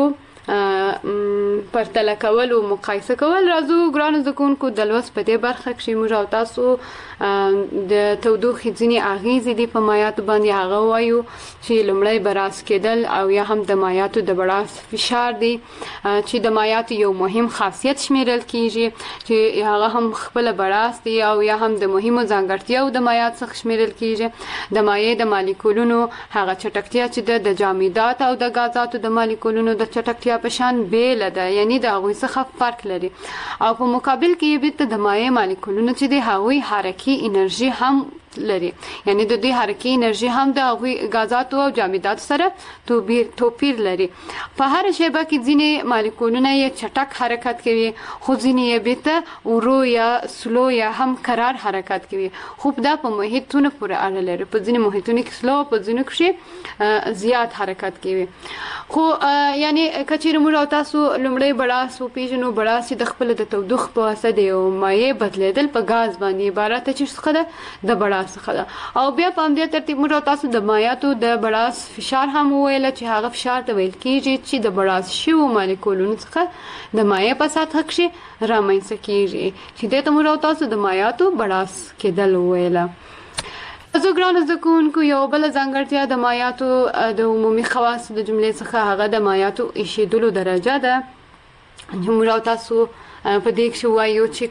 پرتله کول او مقایسه کول، راځو ګرانو زده کوونکو د لوست په دې برخه کښې موږ او تاسو د تودوخې ځینې اغیزې دي په مایعاتو باندې. هغه وایو چې لومړی براس کېدل او یا هم د مایعاتو د براس فشار دی چې د مایعاتو یو مهم خاصیت شمیرل کیږي چې هغه هم خپل براس دی او یا هم د مهمو ځانګړتیاو د مایعات څخه شمیرل کیږي. د مایع د مالیکولونو هغه چټکتیا چې د جامدات او د غازاتو د مالیکولونو د چټکتیا په شان بیله ده، یعنی د هغوی څخه فرق لري. او په مقابل کې بیرته د مایع مالیکولونو چې د هغوی حرکي انرژي هم لري، یعنی د دوی حرکي انرژي هم د هغوی غازاتو او جامداتو سره توپیر لري. په هر شیبه کې ځینې مالیکولونه یې چټک حرکت کوي، خو ځینې یې بیرته ورو یا سلو یا هم قرار حرکت کوي. خو دا په محیطونو پورې اړه لري، په ځینې محیطونو کې سلو، په ځینو کښې زیات حرکت کوي. خو یعنی که چیرې موږ او تاسو لومړی بړاس وپېژنو، بړاس چې د خپل د تودوخې په واسطه د یو مایع بدلېدل په غاز باندې عبارت چې څخه ده د بړاس څخه ده. او بیا په همدې ترتیب موږ او تاسو د مایعاتو د بړاس فشار هم وویله چې هغه فشار ته ویل کېږي چې د بړاس شویو مالیکولونو څخه د مایع په سطحه کښې رامنځته کېږي، چې دې ته موږ او تاسو د مایعاتو بړاس کېدل وویله. زه ګرانو زده کوونکو یو بله ځانګړتیا د مایعاتو د عمومي خواصو د جملې څخه هغه د مایعاتو ایښېدلو درجه ده. موږ او تاسو په دې کښې وایو چې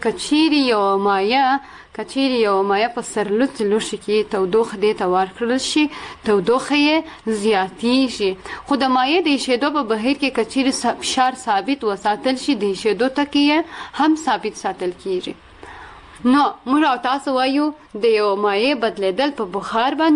که چیرې یو مایع په سرلوڅ لوښي کې تودوخه دې ته ورکړل شي، تودوخه یې زیاتیږي. خو د مایع د ایښېدو په بهیر کې که چیرې فشار ثابت وساتل شي، د ایښېدو ټکي یې هم ثابت ساتل کیږي. نو موږ او تاسو وایو د یو مایع بدلیدل په بخار باندې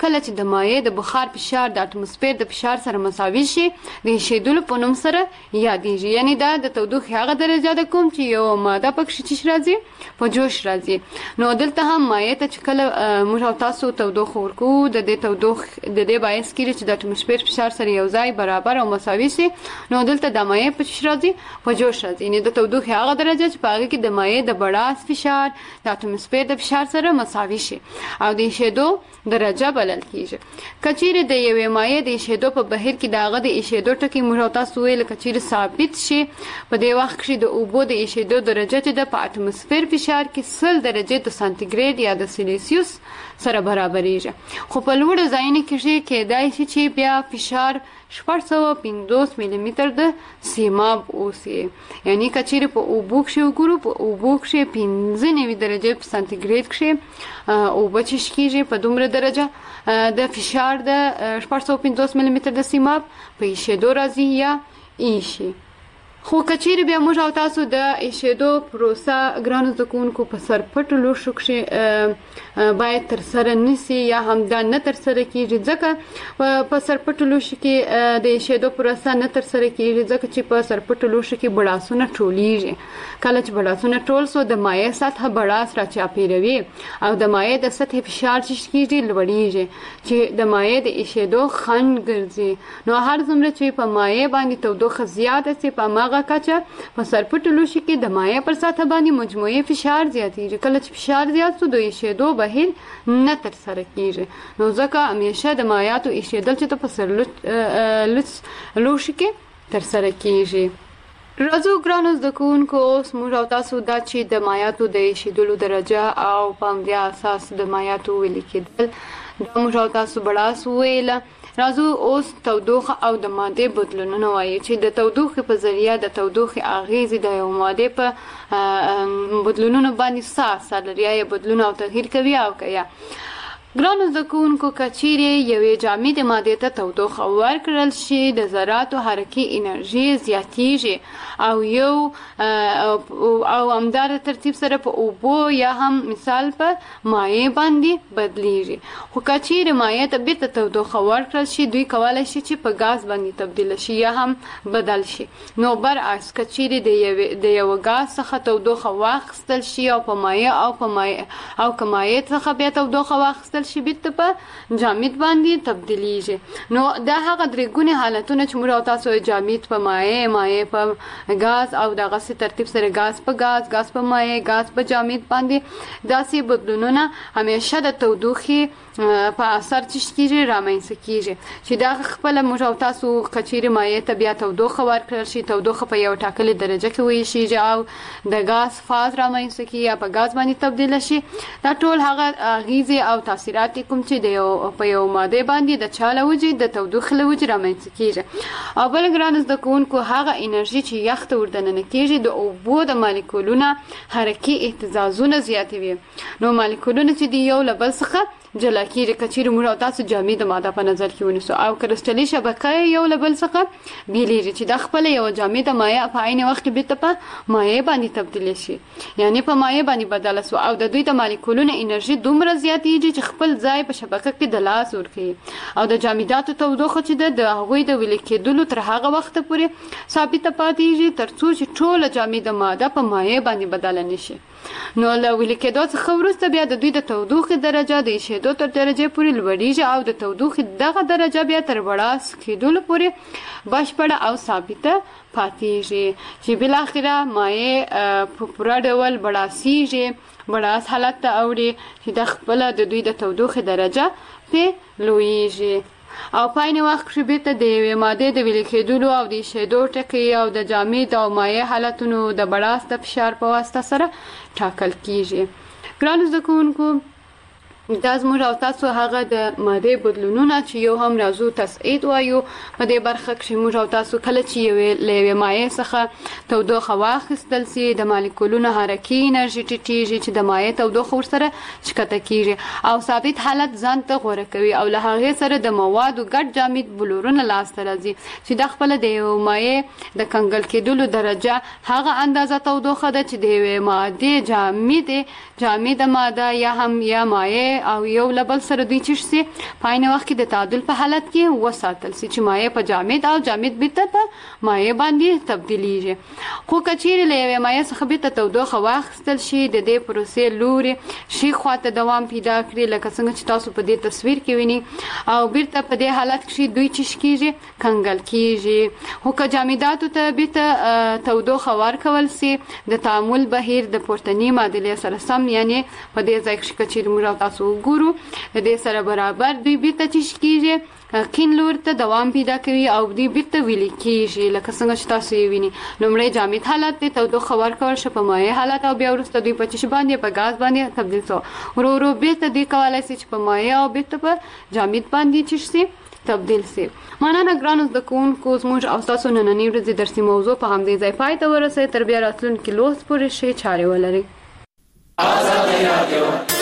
کله چې د مایع د بخار فشار د اټموسفیر د فشار سره مساوي شي د ایشېدلو په نوم سره یادېږي. یعنی دا د تودوخې هغه درجه ده کوم چې یو ماده پکې راځي په جوش راځي. نو دلته هم مایع ته چې کله موږ او تاسو تودوخه ورکو د دې تودوخه د دې باعث کیږي چې د اټموسفیر فشار سره یو ځای برابر او مساوي شي. نو دلته د مایع په راځي په جوش راځي. یعنی د تودوخې هغه درجه چې په هغه کې د مایع د بړاس فشار د اټموسفیر د فشار سره مساوي شي او د ایشېدو درجه بلل کیږي. کچېرې د یوې مایع د ایشېدو په بهیر کې د هغه د ایشېدو ټکي موږ او تاسو ویل کچېرې ثابت شي په دې وخت کې د اوبو د ایشېدو درجه چې د په اټموسفیر فشار کې 100 درجه د سانتیګریډ یا د سیلیسیوس سره برابرېږي. خو په لوړ ځایونو کې کېدای شي چې بیا فشار 450 ملي متر د سیماب اوسي. یعنی کچېرې په اوبو کې وګورو په اوبو کې 95 درجه په سانتیګریډ کې اوبه چې کېږي په دومره درجه د فشار د 450 ملي متر د سیماب په ایشېدو راځي یا ایشي. خو کچېرې بیا موږ او تاسو د ایشېدو پروسه ګرانو زده کوونکو په سرپټو لوښو کې باید ترسره نشي یا هم دا نه ترسره کېږي ځکه په سرپټو لوښو کې د ایشېدو پروسه نه ترسره کېږي ځکه چې په سرپټو لوښو کې بړاسونه ټولېږي. کله چې بړاسونه ټول سو د مایع سطح بړاس راچاپېروي او د مایع د سطح فشار چې کېږي لوړېږي چې د مایع د ایشېدو خنډ ګرځي. نو هر څومره چې په مایع باندې تودوخه زیاته سي په هغه کچه په سرپټو لوښو کې د مایع پر سطح باندې مجموعي فشار زیاتېږي. کله چې فشار زیات سو د ایشېدو بهیر نه ترسره کېږي. نو ځکه همیشه د مایعاتو ایشېدل چې په سرپټو لوښو کې ترسره کېږي. راځو ګرانو زده کوونکو اوس موږ او تاسو دا چې د مایعاتو د ایشېدلو درجه او په همدې اساس د مایعاتو ویلي کېدل دا موږ او تاسو بړاس ویله. راځو اوس تودوخه او د مادې بدلونونه وایي چې د تودوخې په ذریعه د تودوخې اغیزې د یو مادې په بدلونونو باندې څه اثر لري یا بدلون او تغییر کوي او کیا. ګرانو زده کوونکو کچېرې یوې جامدې مادې ته تودوخه ورکړل شي د ذراتو حرکي انرژي زیاتېږي او همدار ترتیب سره په اوبو یا هم مثال په مایع باندې بدلیږي. خو کچېرې مایع ته بیرته تودوخه ورکړل شي دوی کولی شي چې په غاز باندې تبدیل شي یا هم بدل شي. نو برعکس کچېرې د یو غاز څخه تودوخه واخیستل شي او په مایع او که مایع څخه بیا تودوخه واخیستل شي بیرته په جامد باندې تبدیلیږي. نو دا هغه درې ګونې حالتونه چې موږ او تاسو جامد په مایع په غاز او دغه ترتیب سره غاز په غاز په مایع غاز په جامد باندې داسې بدلونونه همیشه د تودوخې په اثر کېږي رامنځته کېږي چې دا خپله موږ او تاسو کچېرې مایع ته بیا تودوخه ورکړل شي تودوخه په یو ټاکلې درجه کې ویشېږي او د غاز فاز رامنځته کېږي یا په غاز باندې تبدیله شي. دا ټول هغه اغیزې او تاثیرات کوم چې په یو ماده باندې د چا له وجې د تودوخې له وجې رامنځته کېږي. او بل ګرانو زده کوونکو هغه انرژي چې یخ ته وردننه کېږي د اوبو د مالیکولونه حرکي اهتزازونه زیاتوي. نو مالیکولونه چې دي یو له بل څخه جلا کېږي کچېرې موږ او تاسو جامده ماده په نظر کې ونیسو او کرسټلي شبکه یو له بل څخه بیلېږي چې دا خپله یوه جامده مایع په عین وخت کې بیرته په مایع باندې تبدیلی شي یعنی په مایع باندې بدله سو او د دوی د مالیکولونو انرژي دومره زیاتېږي چې خپل ځای په شبکه کې د لاس ورکوي او د جامداتو تودوخه چې د هغوی د ویلې کېدلو تر هغه وخته پورې ثابته پاتېږي تر څو چې ټوله جامده ماده په مایع باندې بدله نشي. نو له ویلې کېدو څخه وروسته بیا د دوی د تودوخې درجه د ایشېدو تر درجې پورې لوړېږي او د تودوخې دغه درجه بیا تر بړاس کېدلو پورې بشپړه او ثابته پاتېږي چې بالاخره مایع په پوره ډول بړاسېږي بړاس حالت ته اوړي چې د خپله د دوی د تودوخې درجه پرې لویېږي او په عین وخت کې بیرته د یوې مادې د ویلې کېدلو او د ایشېدو ټکي او د جامد او مایع حالتونو د بړاس د فشار په واسطه سره ټاکل کېږي. ګرانو زده کوونکو دا زموږ او تاسو هغه د مادې بدلونونه چې یو هم راځو تصعید وایو په دې برخه کې موږ او تاسو کله چې له یوې مایع څخه تودوخه واخیستل سي د مالیکولونو حرکي انرژي ټیټېږي چې د مایع تودوخه ورسره ښکته کېږي او ثابت حالت ځان ته غوره کوي او له هغې سره د موادو ګډ جامد بلورونه لاسته راځي چې دا خپله د یو مایع د کنګل کېدلو درجه هغه اندازه تودوخه ده چې د یوې مادې جامده ماده یا مایع مایع او یو لبل سره دوی چې سي پاینه وخت کې د تعادل په حالت کې وساتل سي چې مایع په جامد او جامد بیرته په مایع باندې تبدیلیږي خو کچیر له مایع څخه بیرته تودوخه واخیستل شي د دې پروسې لوري شي خواته دوام پیدا کړي لکه څنګه چې تاسو په دې تصویر کې ویني او بیرته په دې حالت کې دوی چې کیږي کنګل کیږي هو که جامداتو ته بیرته تودوخه ورکول سي د تعامل بهیر د پورتنی معادلې سره سم یعنی په دې ځای کې چې موږ تاسو وګورو د دې سره برابر دوی بیرته چې کیږي کین لور ته دوام پیدا کوي او دوی بیرته ویلي کیږي لکه څنګه چې تاسو یې ویني لومړی جامد حالت ته تودوخه ورکول شي په مایع حالت او بیا وروسته دوی په چې باندې په غاز باندې تبدیل شو ورو ورو بیرته دوی کولای شي چې په مایع او بیرته په جامد باندې چې تبدیل سي مننه ګرانو د کوونکو زموږ او تاسو نننی ورځې درسي موضوع په همدې ځای پای ته ورسې تر بیا راتلونکي لوست پورې شي چاري ولري آزاد رادیو